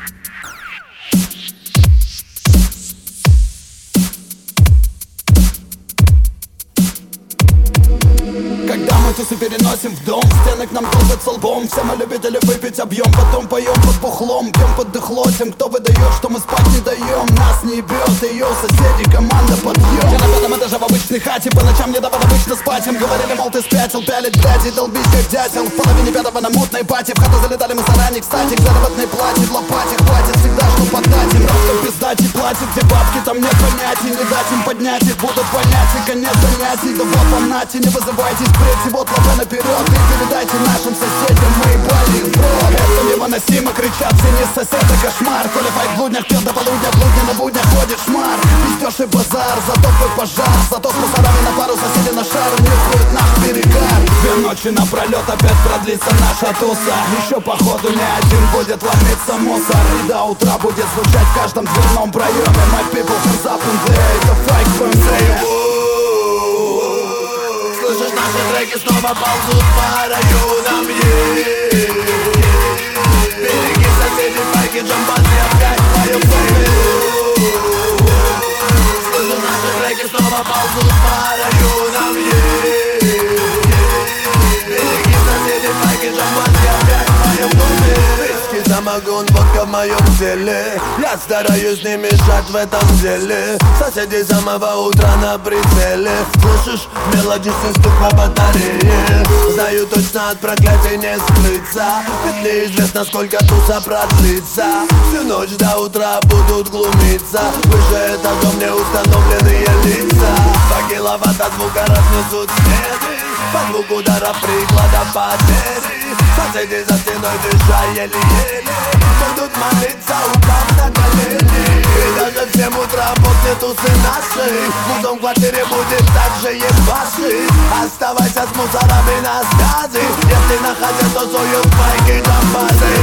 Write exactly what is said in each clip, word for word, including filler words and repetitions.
Когда мы тусы переносим в дом, стены к нам толкаются лбом. Все мы любители выпить объем, потом поем под бухлом. Пьем под дыхло тем, кто выдает, что мы спать не даем. Нас не ебет, ее соседи, команда подъем. Я на пятом этаже в обычной хате, по ночам не давал обычно спать. Им говорили, мол, ты спятил, пялить, блядь, и долбись как дятел. В половине пятого на мутной пати, в хату залетали мы заранее, кстати. К заработной плате, лопатик хватит всегда, что поддать им. Ростом пиздать и платит, где бабки, там нет понятий. Не дать им поднять их, будут понятия, конец занятий. Да вот вам нате, не вызывайтесь впредь, вот лапы наперед. И передайте нашим соседям, мы ебали их в рот. Это невыносимо, кричат, все не сосед, это кошмар. Коля файт в блуднях пьет до полудня, блудня на буднях ходит шмар. Пиздёж и базар, зато твой пожар. Зато с мусорами на пару, соседи на шар, нюхают наш перегар. Две ночи напролет опять продлится наша туса. Еще походу не один будет ломиться мусор. И до утра будет звучать в каждом дверном проеме. My people hands up in there, это файк в МД. Слышишь, наши треки снова ползут по районам, е-е-е. Береги соседей, файки, джамбазы опять в твоем доме. Слышишь, наши треки снова ползут по районам, е-е-е. Береги соседей, файки, джамбазы опять в твоем доме. Виски, самогон, водка в моем теле. Я стараюсь не мешать в этом деле. Соседи с самого утра на прицеле. Слышишь, мелодичный стук по батарее. Знаю точно, от проклятия не скрыться. Ведь неизвестно, сколько туса продлится. Всю ночь до утра будут глумиться. Выше этажом не установленные лица. Два киловатта звука разнесут стены. По звуку ударов приклада потери. Соседи за стеной дыша еле-еле. Будут молиться, упав на колени. И даже в семь утра после тусы нашей музон в квартире будет так же ебашить. Оставайся с мусорами на связи. Если находят, то суют майки джамбазы.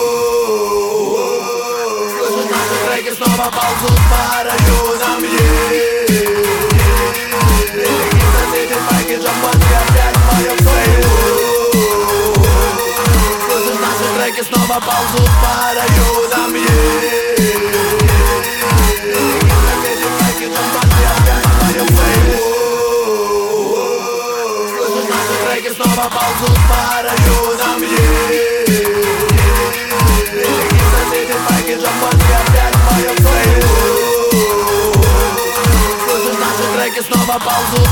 Слышишь, наши треки снова ползут по районам, е-е-е. Береги соседей, майки джамбазы опять в моем доме. Слышишь, наши треки снова ползут по районам, е-е-е. Береги соседей, майки джамбазы опять в моем доме. Слышишь, наши треки снова ползут по районам, е-е-е. Береги соседей, майки джамбазы опять в моем доме. Слышишь, наши треки снова ползут